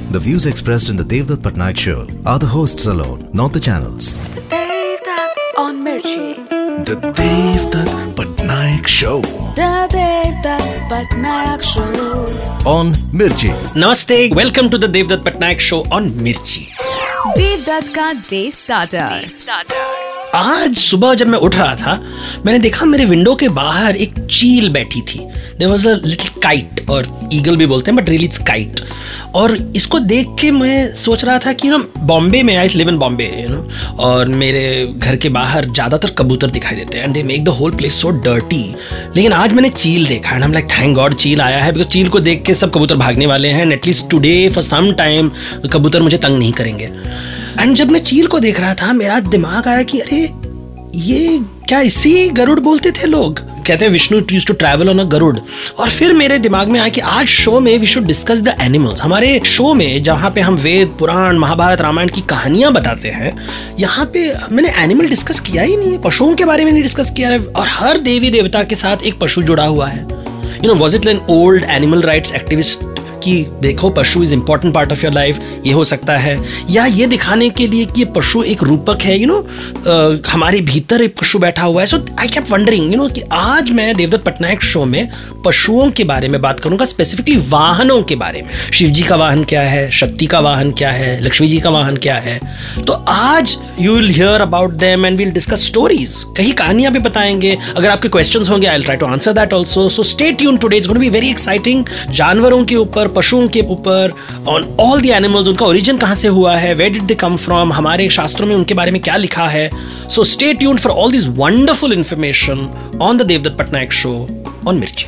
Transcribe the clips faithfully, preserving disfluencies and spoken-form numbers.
The views expressed in the Devdutt Patnaik show are the hosts alone, not the channels. Devdutt on Mirchi. The Devdutt Patnaik show. The Devdutt Patnaik show on Mirchi. Namaste, welcome to the Devdutt Patnaik show on Mirchi. Devdutt का day starter. आज सुबह जब मैं उठ रहा था, मैंने देखा मेरे विंडो के बाहर एक चील बैठी थी. There was a little kite, और ईगल भी बोलते हैं, बट रियली इट्स काइट. और इसको देख के मैं सोच रहा था कि ना, बॉम्बे में, I live in Bombay, you know, और मेरे घर के बाहर ज़्यादातर कबूतर दिखाई देते हैं and they make the whole place so dirty. लेकिन आज मैंने चील देखा and I am like thank God चील आया है, बिकॉज चील को देख के सब कबूतर भागने वाले हैं and at least today for some time कबूतर मुझे तंग नहीं करेंगे. एंड जब मैं चील को देख रहा था, मेरा दिमाग आया कि अरे ये क्या इसी गरुड़ बोलते थे लोग, कहते हैं Vishnu used to travel on a Garuda. और फिर मेरे दिमाग में आया कि आज शो में we should discuss the animals. हमारे शो में जहाँ पे हम वेद, पुराण, महाभारत, रामायण की कहानियां बताते हैं, यहाँ पे मैंने एनिमल डिस्कस किया ही नहीं है, पशुओं के बारे में नहीं डिस्कस किया है. और हर देवी देवता के साथ एक पशु जुड़ा हुआ है. You know, was it an old animal rights activist कि देखो पशु is important part of your life, ये हो सकता है, या ये दिखाने के लिए कि ये पशु एक रूपक है, यू you नो know, हमारे भीतर एक पशु बैठा हुआ है. So I kept wondering, you know, कि आज मैं देवदत्त पटनायक शो में पशुओं के बारे में बात करूंगा, स्पेसिफिकली वाहनों के बारे में. शिव जी का वाहन क्या है, शक्ति का वाहन क्या है, लक्ष्मी जी का वाहन क्या है. तो आज you will hear about them and will discuss stories. कहीं कहानियां भी बताएंगे. अगर आपके क्वेश्चंस होंगे, I will try to answer that also. So stay tuned, today it's going to be very exciting. जानवरों के ऊपर, पशुओं के ऊपर, ऑन ऑल द एनिमल्स, उनका ओरिजिन कहां से हुआ है, where did they come from, हमारे शास्त्रों में उनके बारे में क्या लिखा है. So stay tuned for all this wonderful information on the Devdutt Patnaik show on Mirchi.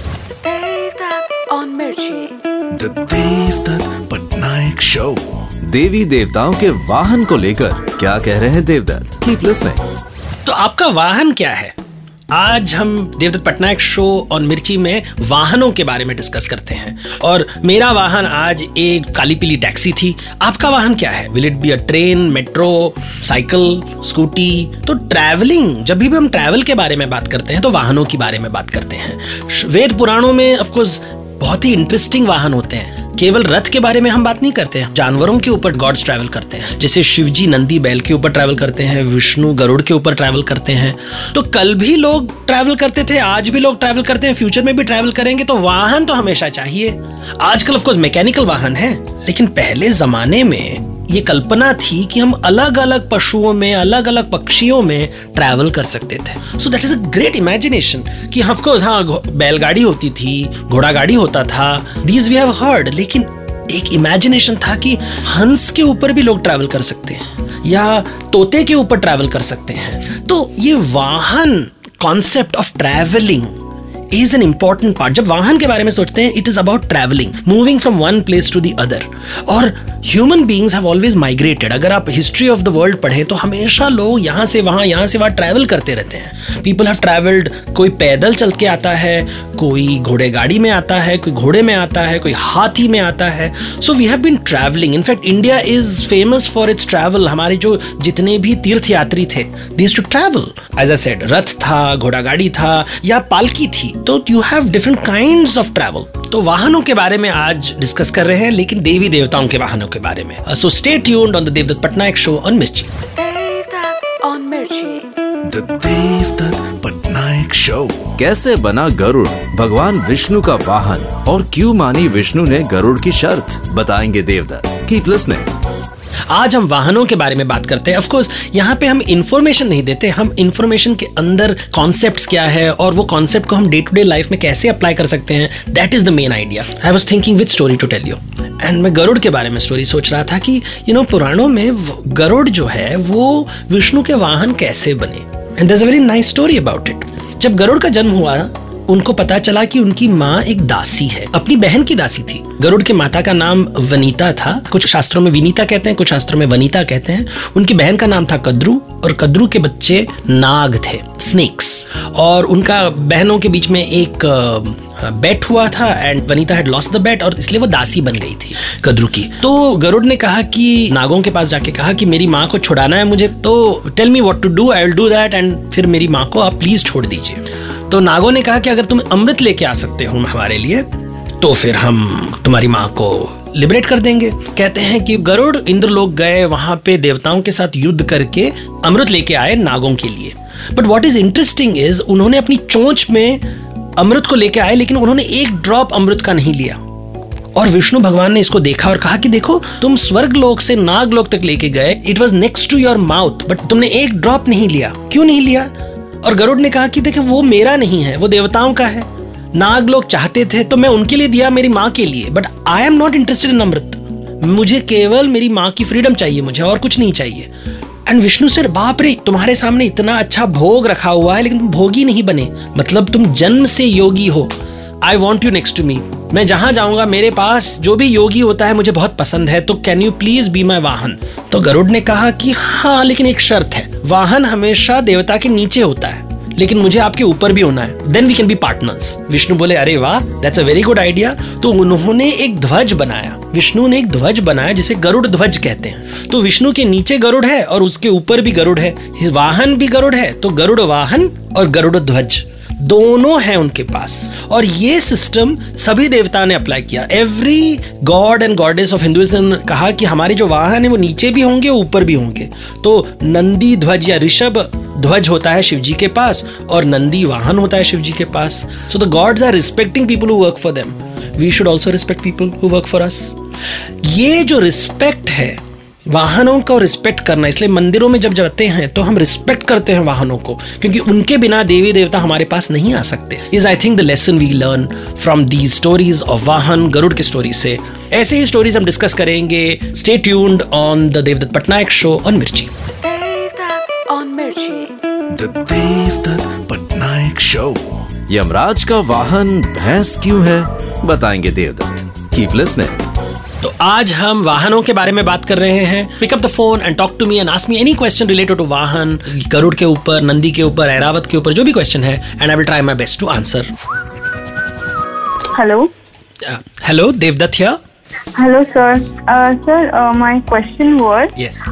Devdutt on Mirchi. The Devdutt Patnaik show. देवी देवताओं के वाहन को लेकर क्या कह रहे हैं देवदत्त? Keep listening. तो आपका वाहन क्या है? आज हम देवदत्त पटनायक शो ऑन मिर्ची में वाहनों के बारे में डिस्कस करते हैं. और मेरा वाहन आज एक काली पीली टैक्सी थी. आपका वाहन क्या है? Will it be a train, metro, cycle, scooty? तो ट्रैवलिंग, जब भी हम ट्रैवल के बारे में बात करते हैं तो वाहनों के बारे में बात करते हैं. वेद पुराणों में ऑफ कोर्स बहुत ही इंटरेस्टिंग वाहन होते हैं. केवल रथ के बारे में हम बात नहीं करते हैं, जानवरों के ऊपर गॉड्स ट्रैवल करते हैं. जैसे शिवजी नंदी बैल के ऊपर ट्रैवल करते हैं, विष्णु गरुड़ के ऊपर ट्रैवल करते हैं. तो कल भी लोग ट्रैवल करते थे, आज भी लोग ट्रैवल करते हैं, फ्यूचर में भी ट्रैवल करेंगे. तो वाहन तो हमेशा चाहिए. आजकल ऑफ कोर्स मैकेनिकल वाहन है, लेकिन पहले जमाने में ये कल्पना थी कि हम अलग अलग पशुओं में, अलग अलग पक्षियों में ट्रैवल कर सकते थे. So that is a great imagination कि ऑफ कोर्स हाँ, बैलगाड़ी होती थी, घोड़ा गाड़ी होता था, दीज वी हैव हर्ड. लेकिन एक इमेजिनेशन था कि हंस के ऊपर भी लोग ट्रैवल कर सकते हैं, या तोते के ऊपर ट्रैवल कर सकते हैं. तो ये वाहन concept of travelling is an important part. जब वाहन के बारे में सोचते हैं, it is about traveling, moving from one place to the other. और human beings have always migrated. अगर आप history of the world पढ़ें तो हमेशा लोग यहाँ से वहाँ, यहाँ से वहाँ ट्रैवल करते रहते हैं. People have traveled. कोई पैदल चल के आता है, कोई घोड़े गाड़ी में आता है, कोई घोड़े में आता है, कोई हाथी में आता है. So we have been traveling. In fact, India is famous for its travel. हमारे जो जितने भी तीर्थ यात्री थे, they used to travel. As I said, रथ था, घोड़ा गाड़ी था, या पालकी थी. तो you have different kinds of travel. तो वाहनों के बारे में आज डिस्कस कर रहे हैं, लेकिन देवी देवताओं के वाहनों के बारे में. So stay tuned on the Devdutt Patnaik show on Mirchi. Devdutt on Mirchi. The Devdutt Patnaik show. कैसे बना गरुड़ भगवान विष्णु का वाहन, और क्यों मानी विष्णु ने गरुड़ की शर्त? बताएंगे देवदत्त. Keep listening. आज हम वाहनों के बारे में बात करते हैं. ऑफ कोर्स यहाँ पे हम इंफॉर्मेशन नहीं देते, हम इंफॉर्मेशन के अंदर कॉन्सेप्ट्स क्या है और वो कॉन्सेप्ट को हम डे टू डे लाइफ में कैसे अप्लाई कर सकते हैं, that is the main idea. I was thinking which story to tell you, and मैं गरुड़ के बारे में स्टोरी सोच रहा था कि यू नो, पुराणों में गरुड़ जो है वो विष्णु के वाहन कैसे बने. And there is a very nice story about it. जब गरुड़ का जन्म हुआ, उनको पता चला कि उनकी माँ एक दासी है, अपनी बहन की दासी थी. गरुड़ की माता का नाम वनीता था. कुछ शास्त्रों में विनीता कहते हैं, कुछ शास्त्रों में वनीता कहते हैं. उनकी बहन का नाम था कद्रू, और कद्रू के बच्चे नाग थे, स्नेक्स. और उनका बहनों के बीच में एक बेट हुआ था and Vanita had lost the bet, और इसलिए वो दासी बन गई थी कद्रू की. तो गरुड़ ने कहा कि नागों के पास जाके कहा कि मेरी माँ को छुड़ाना है मुझे, तो tell me what to do, I will do that, and फिर मेरी माँ को आप प्लीज छोड़ दीजिए. तो नागों ने कहा कि अगर तुम अमृत लेके आ सकते हो हमारे लिए, तो फिर हम तुम्हारी माँ को लिबरेट कर देंगे। कहते हैं कि गरुड़ इंद्र लोग गए, वहां पे देवताओं के साथ युद्ध करके अमृत लेके आए नागों के लिए। But what is interesting is उन्होंने अपनी चोंच में अमृत को लेके आए, लेकिन उन्होंने एक ड्रॉप अमृत का नहीं लिया। और विष्णु भगवान ने इसको देखा और कहा कि देखो, तुम स्वर्ग लोक से नाग लोक तक लेके गए, it was next to your mouth, but तुमने एक ड्रॉप नहीं लिया। क्यों नहीं लिया? और गरुड़ ने कहा कि देखो, वो मेरा नहीं है, वो देवताओं का है। नाग लोग चाहते थे तो मैं उनके लिए दिया, मेरी माँ के लिए, but I am not interested in amrit. मुझे केवल मेरी माँ की फ्रीडम चाहिए, मुझे और कुछ नहीं चाहिए। एंड विष्णु से, बाप रे, तुम्हारे सामने इतना अच्छा भोग रखा हुआ है, लेकिन तुम भोगी नहीं बने, मतलब तुम जन्म से योगी हो। I want you next to me. मैं जहां जाऊंगा मेरे पास जो भी योगी होता है मुझे बहुत पसंद है, तो can you please be my vahan. तो गरुड़ ने कहा कि हाँ, लेकिन एक शर्त है, वाहन हमेशा देवता के नीचे होता है, लेकिन मुझे आपके ऊपर भी होना है, then we can be partners. Vishnu बोले, अरे वाह, that's a very good idea. तो उन्होंने एक ध्वज बनाया, विष्णु ने एक ध्वज बनाया जिसे गरुड़ ध्वज कहते हैं। तो विष्णु के नीचे गरुड़ है और उसके ऊपर भी गरुड़ है, वाहन भी गरुड़ है, तो गरुड़ वाहन और गरुड़ ध्वज दोनों हैं उनके पास। और ये सिस्टम सभी देवता ने अप्लाई किया। Every god and goddess of Hinduism ने कहा कि हमारे जो वाहन है वो नीचे भी होंगे, ऊपर भी होंगे। तो नंदी ध्वज या ऋषभ ध्वज होता है शिव जी के पास, और नंदी वाहन होता है शिव जी के पास। So the gods are respecting people who work for them. We should also respect people who work for us. ये जो रिस्पेक्ट है, वाहनों को रिस्पेक्ट करना, इसलिए मंदिरों में जब जाते हैं तो हम रिस्पेक्ट करते हैं वाहनों को, क्योंकि उनके बिना देवी देवता हमारे पास नहीं आ सकते। Is I think the lesson we learn from these stories of vahan, Garuda की स्टोरी से। ऐसे ही स्टोरीज हम डिस्कस करेंगे। Stay tuned on the Devdutt Patnaik show on Mirchi. Devdutt on Mirchi. The Devdutt Patnaik show. Yamraj का वाहन भैंस क्यों है, बताएंगे देवदत्त। Keep listening. तो आज हम वाहनों के बारे में बात कर रहे हैं। Pick up the phone and talk to me and ask me any question related to vahan, Garuda के ऊपर, नंदी के ऊपर, ऐरावत के ऊपर, जो भी क्वेश्चन है, and I will try my best to answer. Hello hello, Devdutt here. Hello sir. Sir my question was, Yes.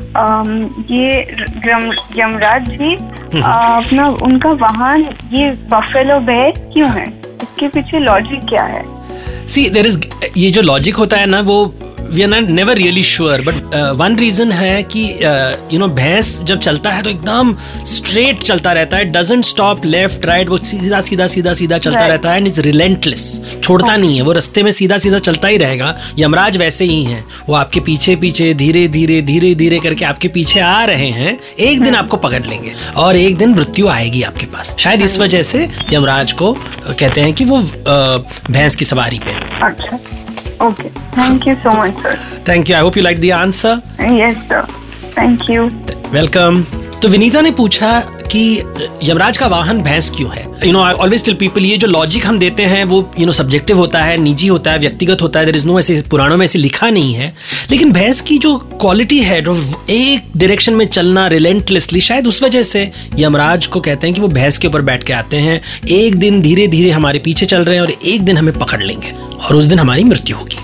ये यम- यमराज जी uh, अपना उनका वाहन ये बफेलो बेयर क्यों है? इसके पीछे लॉजिक क्या है? सी देयर इज, ये जो लॉजिक होता है ना, वो we are not never really sure, but one reason है कि यू नो भैंस जब चलता है तो एकदम स्ट्रेट चलता रहता है, डजंट स्टॉप लेफ्ट राइट, वो सीधा सीधा सीधा सीधा चलता Right. रहता है, एंड इज रिलेंटलेस, छोड़ता नहीं है, वो रास्ते में सीधा सीधा चलता ही रहेगा। यमराज वैसे ही हैं, वो आपके पीछे पीछे धीरे धीरे धीरे धीरे करके आपके पीछे आ रहे हैं। एक दिन आपको पकड़ लेंगे और एक दिन मृत्यु आएगी आपके पास। शायद इस वजह से यमराज को कहते हैं कि वो uh, भैंस की सवारी पे है। अच्छा, okay, thank you so much sir. Thank you, I hope you like the answer. Yes sir, thank you. Welcome. तो विनीता ने पूछा कि यमराज का वाहन भैंस क्यों है। You know, I always tell people, ये जो लॉजिक हम देते हैं वो यू नो सब्जेक्टिव होता है, निजी होता है, व्यक्तिगत होता है। देयर इज नो, ऐसे पुराणों में ऐसे लिखा नहीं है। लेकिन भैंस की जो क्वालिटी है, जो एक डायरेक्शन में चलना रिलेंटलेसली, शायद उस वजह से यमराज को कहते हैं कि वो भैंस के ऊपर बैठ के आते हैं। एक दिन धीरे धीरे हमारे पीछे चल रहे हैं और एक दिन हमें पकड़ लेंगे और उस दिन हमारी मृत्यु होगी।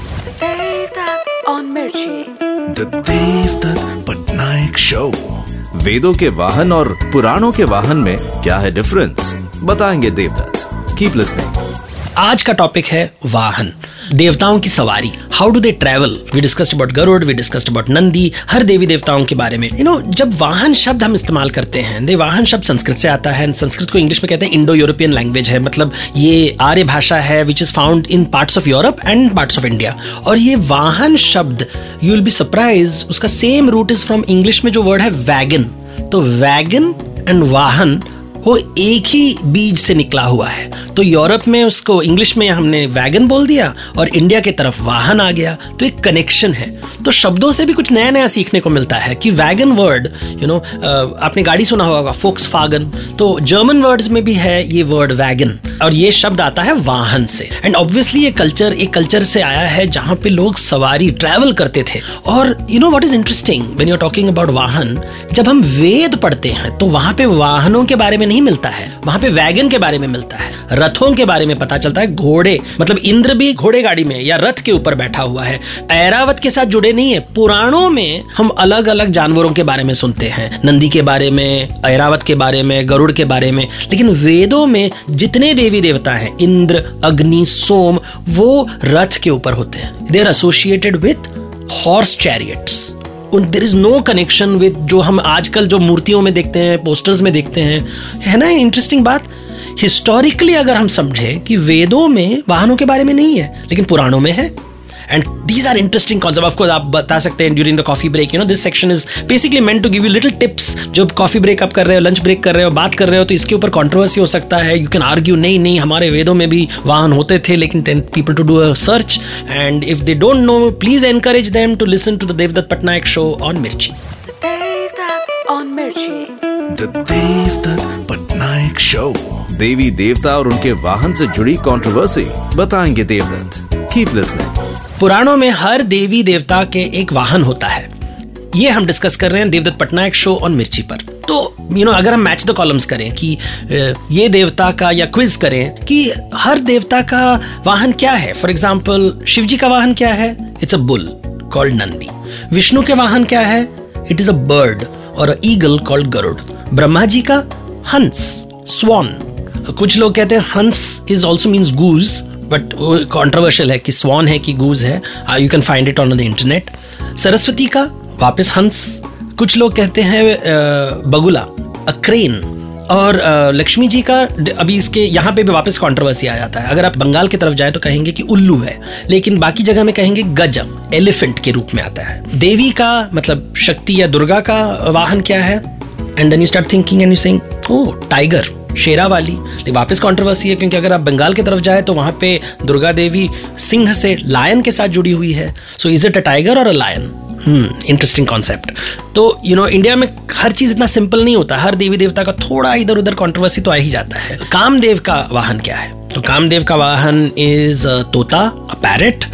Devdutt on Mirchi. The Devdutt Patnaik show. वेदों के वाहन और पुराणों के वाहन में क्या है डिफरेंस, बताएंगे देवदत्त। Keep listening. आज का टॉपिक है वाहन, देवताओं की सवारी। How do they travel? We discussed about Garuda, we discussed about Nandi, हर देवी देवताओं के बारे में। यू नो, जब वाहन शब्द हम इस्तेमाल करते हैं, दे वाहन शब्द संस्कृत से आता है। संस्कृत को इंग्लिश में कहते हैं इंडो यूरोपियन लैंग्वेज है, मतलब ये आर्य भाषा है which is found in parts of Europe and parts of India. और ये वाहन शब्द, यू विल बी सरप्राइज, उसका same root is from English में जो वर्ड है वैगन। तो वैगन एंड वाहन वो एक ही बीज से निकला हुआ है। तो यूरोप में उसको इंग्लिश में हमने वैगन बोल दिया और इंडिया की तरफ वाहन आ गया, तो एक कनेक्शन है। तो शब्दों से भी कुछ नया नया सीखने को मिलता है कि वैगन वर्ड, यू नो, आपने गाड़ी सुना होगा फोक्सवागन, तो जर्मन वर्ड्स में भी है ये वर्ड वैगन, और ये शब्द आता है वाहन से। एंड ऑब्वियसली ये कल्चर एक कल्चर से आया है जहां पे लोग सवारी ट्रैवल करते थे। और you know what is interesting when you are talking about vahan, जब हम वेद पढ़ते हैं तो वहां पे वाहनों के बारे में नहीं मिलता है, वहां पे वैगन के बारे में मिलता है, रथों के बारे में पता चलता है, घोड़े, मतलब इंद्र भी घोड़े गाड़ी में या रथ के ऊपर बैठा हुआ है। ऐरावत के साथ जुड़े नहीं है। पुराणों में हम अलग अलग जानवरों के बारे में सुनते हैं, नंदी के बारे में, ऐरावत के बारे में, गरुड़ के बारे में, लेकिन वेदों में जितने देवी देवता हैं, इंद्र, अग्नि, सोम, वो रथ के ऊपर होते हैं। They are associated with horse chariots. There is no connection with जो हम आजकल जो मूर्तियों में देखते हैं, पोस्टर्स में देखते हैं, है ना। इंटरेस्टिंग बात, हिस्टोरिकली अगर हम समझे कि वेदों में वाहनों के बारे में नहीं है, लेकिन पुराणों में है। And these are interesting concept. Of course आप बता सकते हैं during the coffee break, you know this section is basically meant to give you little tips. जब कॉफी ब्रेक आप कर रहे हो, लंच ब्रेक कर रहे हो, बात कर रहे हो, तो इसके ऊपर कंट्रोवर्सी हो सकता है। यू कैन आर्ग्यू नहीं नहीं हमारे वेदों में भी वाहन होते थे, लेकिन people to do a search, and if they don't know please encourage them to listen to the Devdutt Patnaik show on Mirchi. Devdutt on Mirchi. The Devdutt Patnaik Show. देवी देवता और उनके वाहन से जुड़ी कंट्रोवर्सी बताएंगे देवदत्त। Keep listening. पुराणों में हर देवी देवता के एक वाहन होता है। ये हम डिस्कस कर रहे हैं देवदत्त पटनायक शो ऑन मिर्ची पर। तो यू you नो know, अगर हम मैच द कॉलम्स करें कि ये देवता का, या क्विज करें कि हर देवता का वाहन क्या है। फॉर एग्जाम्पल शिव जी का वाहन क्या है? It's a bull called Nandi. Vishnu के वाहन क्या है? इट इज अ बर्ड और a eagle called Garuda. Brahma ji का हंस, स्वान। कुछ लोग कहते हैं hans is also means goose, but controversial है कि स्वान है कि गूज है। You can find it on the internet. Saraswati का वापस हंस। कुछ लोग कहते हैं बगुला, अ क्रेन। और लक्ष्मी जी का अभी इसके यहाँ पे भी वापस कंट्रोवर्सी आ जाता है। अगर आप बंगाल की तरफ जाएं तो कहेंगे कि उल्लू है, लेकिन बाकी जगह में कहेंगे गजब, एलिफेंट के रूप में आता है। देवी का मतलब शक्ति या दुर्गा का वाहन क्या है? And then you start thinking and you saying oh tiger, Sherawali. लेकिन वापस कंट्रोवर्सी है, क्योंकि अगर आप बंगाल की तरफ जाए तो वहां पे दुर्गा देवी सिंह से, लायन के साथ जुड़ी हुई है। So is it a tiger और a lion? Hmm interesting concept. तो यू नो इंडिया में हर चीज इतना सिंपल नहीं होता। हर देवी देवता का थोड़ा इधर उधर कंट्रोवर्सी तो आ ही जाता है। कामदेव का वाहन क्या है? तो कामदेव का वाहन इज तोता, अ पैरेट।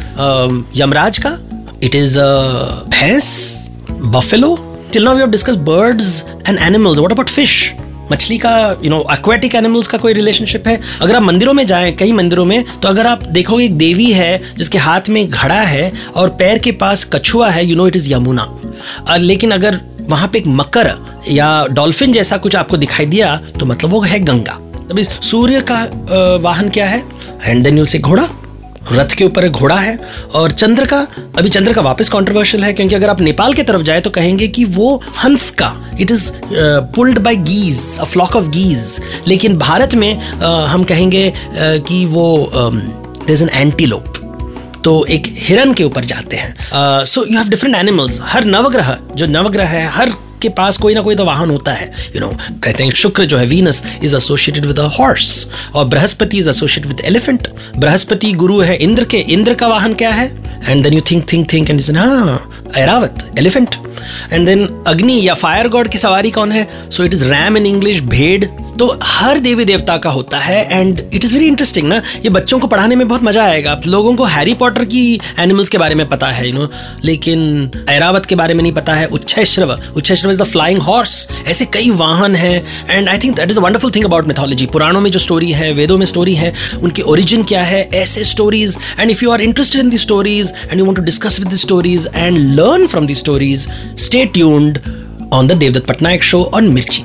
यमराज का it is a bhains, buffalo. Till now we have discussed birds and animals. What about fish? मछली का, यू नो एक्वेटिक एनिमल्स का कोई रिलेशनशिप है? अगर आप मंदिरों में जाएं, कई मंदिरों में, तो अगर आप देखोगे एक देवी है जिसके हाथ में घड़ा है और पैर के पास कछुआ है, you know it is Yamuna. लेकिन अगर वहां पे एक मकर या डॉल्फिन जैसा कुछ आपको दिखाई दिया तो मतलब वो है गंगा। अभी सूर्य का वाहन क्या है? एंड देन यू से घोड़ा, रथ के ऊपर घोड़ा है। और चंद्र का, अभी चंद्र का वापस कंट्रोवर्शियल है, क्योंकि अगर आप नेपाल की तरफ जाए तो कहेंगे कि वो हंस का, it is pulled by geese, a flock of geese. लेकिन भारत में uh, हम कहेंगे uh, कि वो देयर इज एन एंटीलोप, तो एक हिरन के ऊपर जाते हैं। So you have different animals. हर नवग्रह, जो नवग्रह है, हर के पास कोई ना कोई तो वाहन होता है। यू नो कहते हैं शुक्र जो है, Venus is associated with a horse, और Brihaspati is associated with elephant. Brihaspati गुरु है इंद्र के। इंद्र का वाहन क्या है? And then you think think think and हाँ ऐरावत, एलिफेंट। एंड देन अग्नि या फायर गॉड की सवारी कौन है? So it is ram in English, भेड़। तो हर देवी देवता का होता है। And it is very interesting ना, ये बच्चों को पढ़ाने में बहुत मजा आएगा। लोगों को हैरी पॉटर की एनिमल्स के बारे में पता है, यू नो, लेकिन ऐरावत के बारे में नहीं पता है। Uchchaishrava, Uchchaishrava is the flying horse. ऐसे कई वाहन हैं। And I think that is a wonderful thing about mythology. पुराणों में जो स्टोरी है, वेदों में स्टोरी है, उनकी ओरिजिन क्या है, ऐसे stories. And if you are interested in the stories and you want to discuss with the stories and learn from the stories, stay tuned on the Devdutt Patnaik show on Mirchi.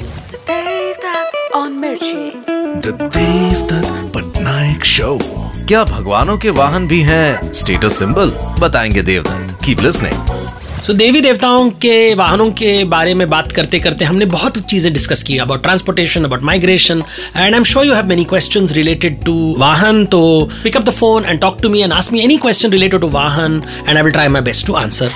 Devdutt on Mirchi. The Devdutt Patnaik Show. क्या भगवानों के वाहन भी हैं status symbol? बताएंगे Devdutt. Keep listening. So so, देवी देवताओं के वाहनों के बारे में बात करते करते हमने बहुत चीजें डिस्कस की, about transportation, about migration, and I am sure you have many questions related to vahan. तो pick up the phone and talk to me and ask me any question related to vahan, and I will try my best to answer.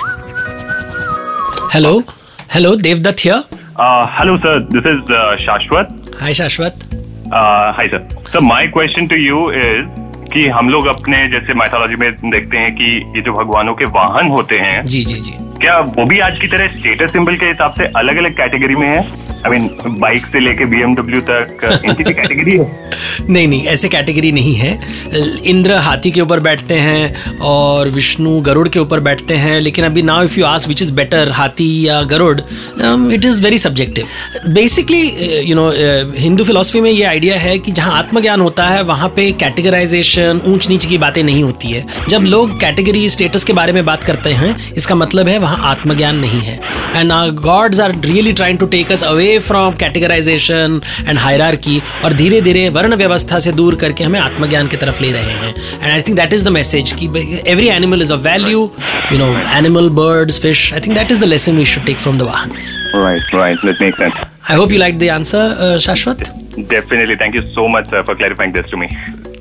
Hello hello, Devdutt here. Hello sir, this is Shashwat. Hi Shashwat. Hi sir. Sir my question to you is कि हम लोग अपने जैसे mythology में देखते हैं कि ये जो भगवानों के वाहन होते हैं, जी जी जी, क्या वो भी आज की तरह स्टेटस सिंबल के हिसाब से अलग अलग कैटेगरी में है? आई मीन बाइक से लेके बीएमडब्ल्यू तक इनकी भी कैटेगरी है? नहीं नहीं, ऐसे कैटेगरी नहीं है। इंद्र हाथी के ऊपर बैठते हैं और विष्णु गरुड़ के ऊपर बैठते हैं, लेकिन अभी now if you ask which is better, हाथी या Garud, it is very subjective. Basically you know Hindu philosophy में ये आइडिया है कि जहाँ आत्मज्ञान होता है वहाँ पे कैटेगराइजेशन, ऊंच नीच की बातें नहीं होती है। जब लोग कैटेगरी स्टेटस के बारे में बात करते हैं, इसका मतलब है वहाँ आत्मज्ञान नहीं है। And gods are really trying to take us away from categorisation and hierarchy, और धीरे धीरे वर्ण व्यवस्था से दूर करके हमें आत्मज्ञान की तरफ ले रहे हैं। And I think that is the message कि every animal is of value, you know, animal, birds, fish. I think that is the lesson we should take from the vahans. Right right, that makes sense. I hope you like the answer, Shashwat. Definitely, thank you so much for clarifying this to me.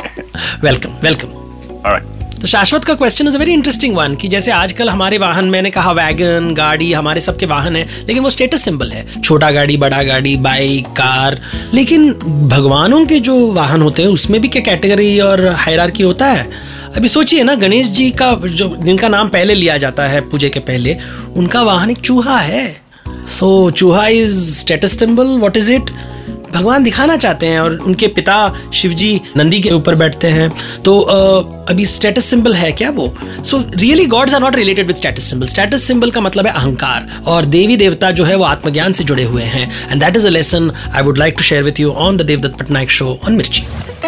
Welcome welcome. Alright, तो शाश्वत का question is a very interesting one कि जैसे आजकल हमारे वाहन, मैंने कहा wagon, गाड़ी, हमारे सबके वाहन है, लेकिन वो स्टेटस सिंबल है, छोटा गाड़ी, बड़ा गाड़ी, बाइक, कार। लेकिन भगवानों के जो वाहन होते हैं उसमें भी क्या कैटेगरी और हायरार्की होता है? अभी सोचिए ना, गणेश जी का जो, जिनका नाम पहले लिया जाता है पूजे के पहले, उनका वाहन एक चूहा है। So chuha is status symbol, what is it? भगवान दिखाना चाहते हैं, और उनके पिता शिवजी नंदी के ऊपर बैठते हैं, तो uh, अभी स्टेटस सिंबल है क्या वो? So really gods are not related with status symbol. Status symbol का मतलब है अहंकार, और देवी देवता जो है वो आत्मज्ञान से जुड़े हुए हैं। And that is a lesson I would like to share with you on the Devdutt Patnaik show on Mirchi.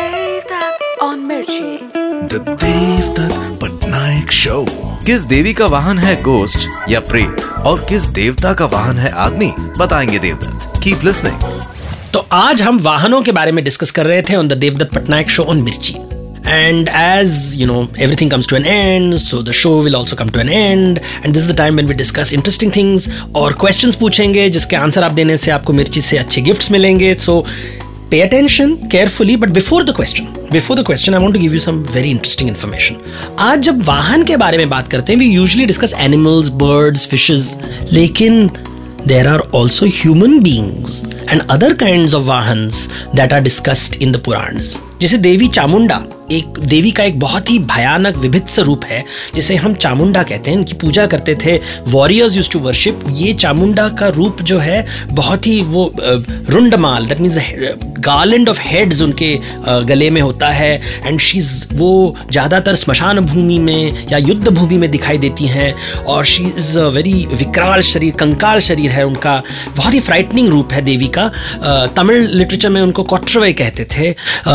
Devdutt on Mirchi. The Devdutt Patnaik show. किस देवी का वाहन है गोस्ट या प्रेत, और किस देवता का वाहन है आदमी, बताएंगे देवदत्त। Keep listening. तो आज हम वाहनों के बारे में डिस्कस कर रहे थे on the Devdutt Patnaik show on Mirchi. And as you know, everything comes to an end, so the show will also come to an end. And this is the time when we discuss interesting things और questions पूछेंगे जिसके answer आप देने से आपको मिर्ची से अच्छे गिफ्ट्स मिलेंगे. So pay attention carefully. But before the question, before the question, I want to give you some very interesting information. आज जब वाहन के बारे में बात करते हैं, we usually discuss animals, birds, fishes. लेकिन there are also human beings and other kinds of vahans that are discussed in the Purans. जैसे देवी चामुंडा एक देवी का एक बहुत ही भयानक विभित्स रूप है जिसे हम चामुंडा कहते हैं. इनकी पूजा करते थे, वॉरियर्स यूज्ड टू वर्शिप. ये चामुंडा का रूप जो है बहुत ही वो रुंडमाल, that means garland of heads उनके गले में होता है. एंड शीज वो ज़्यादातर स्मशान भूमि में या युद्ध भूमि में दिखाई देती हैं. और शी इज़ अ वेरी विकराल शरीर, कंकाल शरीर है उनका. बहुत ही फ्राइटनिंग रूप है देवी का. तमिल लिटरेचर में उनको कोट्रवई कहते थे.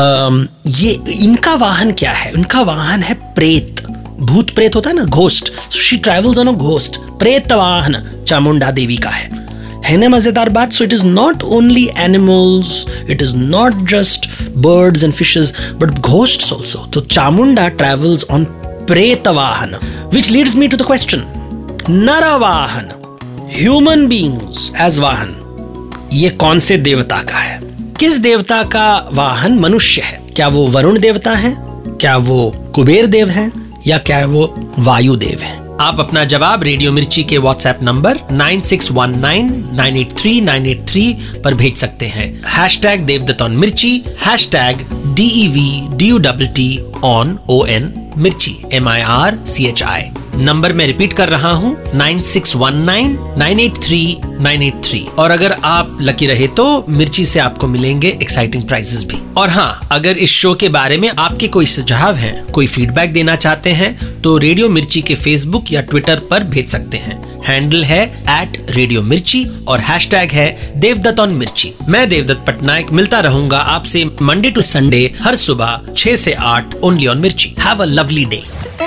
ये इनका वाहन क्या है? उनका वाहन है प्रेत. भूत प्रेत होता है ना, ghost. She travels on a ghost. प्रेत वाहन चामुंडा देवी का है. है ना मजेदार बात? So it is not only animals, it is not just birds and fishes, but ghosts also. तो Chamunda travels on pret vahan, which leads me to the question, nar vahan, human beings as वाहन, ये कौन से देवता का है? किस देवता का वाहन मनुष्य है? क्या वो वरुण देवता है, क्या वो कुबेर देव हैं, या क्या वो वायु देव हैं? आप अपना जवाब रेडियो मिर्ची के WhatsApp number nine six one nine nine eight three nine eight three पर भेज सकते हैं. Hashtag Devdutt on Mirchi, hashtag D E V D U W T on O N Mirchi, M I R C H I. Number मैं repeat कर रहा हूं, nine six one nine nine eight three nine eight three. और अगर आप lucky रहे तो मिर्ची से आपको मिलेंगे एक्साइटिंग प्राइजेस भी. और हाँ, अगर इस शो के बारे में आपके कोई सुझाव हैं, कोई फीडबैक देना चाहते हैं, तो रेडियो मिर्ची के फेसबुक या ट्विटर पर भेज सकते हैं. हैंडल है एट रेडियो मिर्ची और हैशटैग है देवदत्त ऑन मिर्ची. मैं देवदत्त पटनायक मिलता रहूंगा आपसे मंडे टू संडे हर सुबह छह से आठ only on Mirchi. Have a lovely day.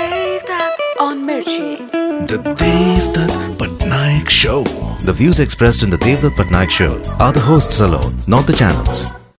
On Mirchi. The Devdutt Patnaik Show. The views expressed in the Devdutt Patnaik Show are the hosts alone, not the channels.